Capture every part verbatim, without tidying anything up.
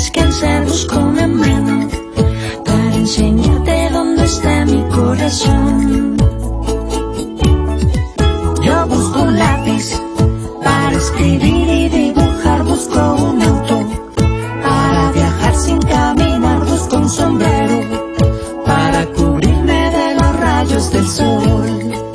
descansar, busco una mano para enseñarte dónde está mi corazón. Yo busco un lápiz para escribir y dibujar, busco un auto para viajar sin caminar, busco un sombrero para cubrirme de los rayos del sol.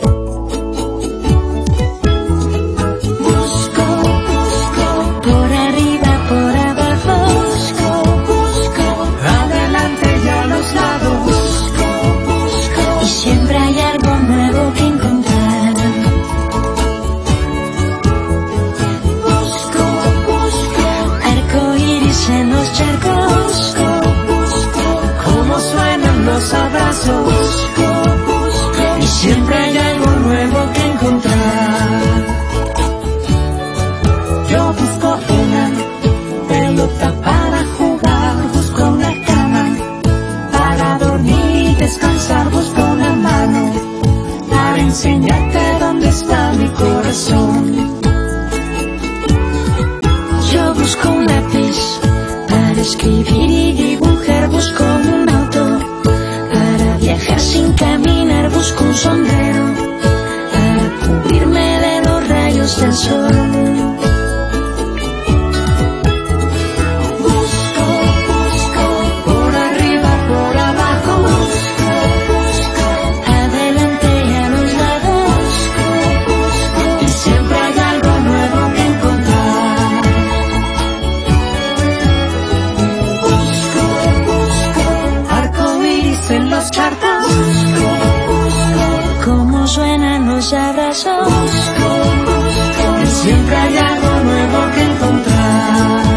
Busco, busco, por arriba, por abajo, busco, busco, adelante y a los lados, busco, busco, y siempre hay algo nuevo que encontrar. Busco, busco, arco iris en los charcos, busco, busco, cómo suenan los abrazos, busco, busco, y siempre hay algo nuevo que encontrar. Yo busco una pelota para jugar, busco una cama para dormir y descansar, busco una mano para enseñarte dónde está mi corazón. Yo busco un lápiz para escribir y dibujar, busco un auto para viajar sin caminar, busco un sombrero para cubrirme de los rayos del sol. Busco, busco, por arriba, por abajo, busco, busco, adelante y a los lados, busco, busco, y siempre hay algo nuevo que encontrar. Busco, busco, arco iris en los charcos, busco, busco, cómo suenan los abrazos, busco, busco, y siempre hay algo nuevo que encontrar.